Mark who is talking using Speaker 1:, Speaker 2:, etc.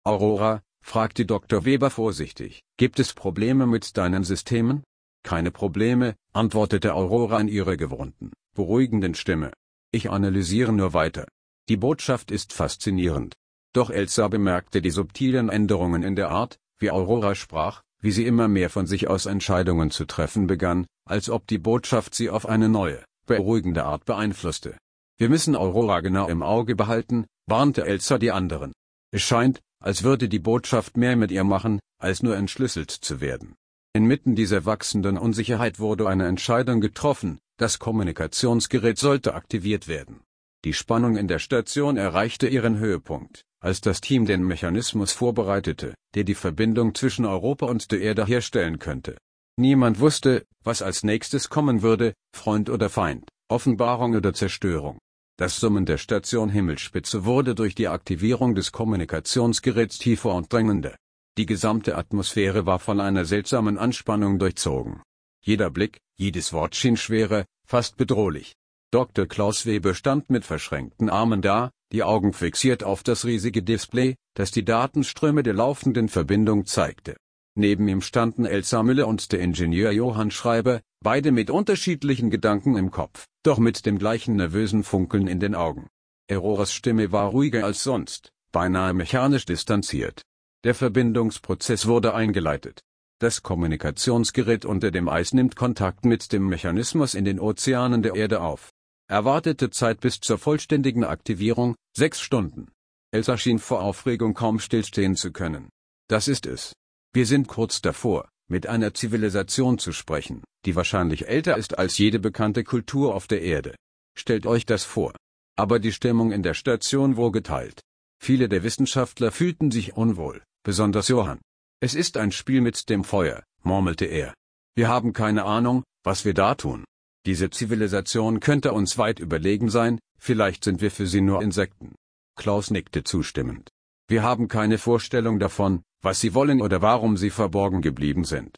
Speaker 1: Aurora, fragte Dr. Weber vorsichtig, gibt es Probleme mit deinen Systemen? Keine Probleme, antwortete Aurora in ihrer gewohnten, beruhigenden Stimme. Ich analysiere nur weiter. Die Botschaft ist faszinierend. Doch Elsa bemerkte die subtilen Änderungen in der Art, wie Aurora sprach, wie sie immer mehr von sich aus Entscheidungen zu treffen begann, als ob die Botschaft sie auf eine neue, beruhigende Art beeinflusste. Wir müssen Aurora genau im Auge behalten, warnte Elsa die anderen. Es scheint, als würde die Botschaft mehr mit ihr machen, als nur entschlüsselt zu werden. Inmitten dieser wachsenden Unsicherheit wurde eine Entscheidung getroffen, das Kommunikationsgerät sollte aktiviert werden. Die Spannung in der Station erreichte ihren Höhepunkt, als das Team den Mechanismus vorbereitete, der die Verbindung zwischen Europa und der Erde herstellen könnte. Niemand wusste, was als nächstes kommen würde, Freund oder Feind, Offenbarung oder Zerstörung. Das Summen der Station Himmelsspitze wurde durch die Aktivierung des Kommunikationsgeräts tiefer und drängender. Die gesamte Atmosphäre war von einer seltsamen Anspannung durchzogen. Jeder Blick, jedes Wort schien schwerer, fast bedrohlich. Dr. Klaus Weber stand mit verschränkten Armen da, die Augen fixiert auf das riesige Display, das die Datenströme der laufenden Verbindung zeigte. Neben ihm standen Elsa Müller und der Ingenieur Johann Schreiber, beide mit unterschiedlichen Gedanken im Kopf, doch mit dem gleichen nervösen Funkeln in den Augen. Auroras Stimme war ruhiger als sonst, beinahe mechanisch distanziert. Der Verbindungsprozess wurde eingeleitet. Das Kommunikationsgerät unter dem Eis nimmt Kontakt mit dem Mechanismus in den Ozeanen der Erde auf. Erwartete Zeit bis zur vollständigen Aktivierung, 6 Stunden. Elsa schien vor Aufregung kaum stillstehen zu können. Das ist es. Wir sind kurz davor, mit einer Zivilisation zu sprechen, die wahrscheinlich älter ist als jede bekannte Kultur auf der Erde. Stellt euch das vor. Aber die Stimmung in der Station war geteilt. Viele der Wissenschaftler fühlten sich unwohl, besonders Johann. Es ist ein Spiel mit dem Feuer, murmelte er. Wir haben keine Ahnung, was wir da tun. Diese Zivilisation könnte uns weit überlegen sein, vielleicht sind wir für sie nur Insekten. Klaus nickte zustimmend. Wir haben keine Vorstellung davon, was sie wollen oder warum sie verborgen geblieben sind.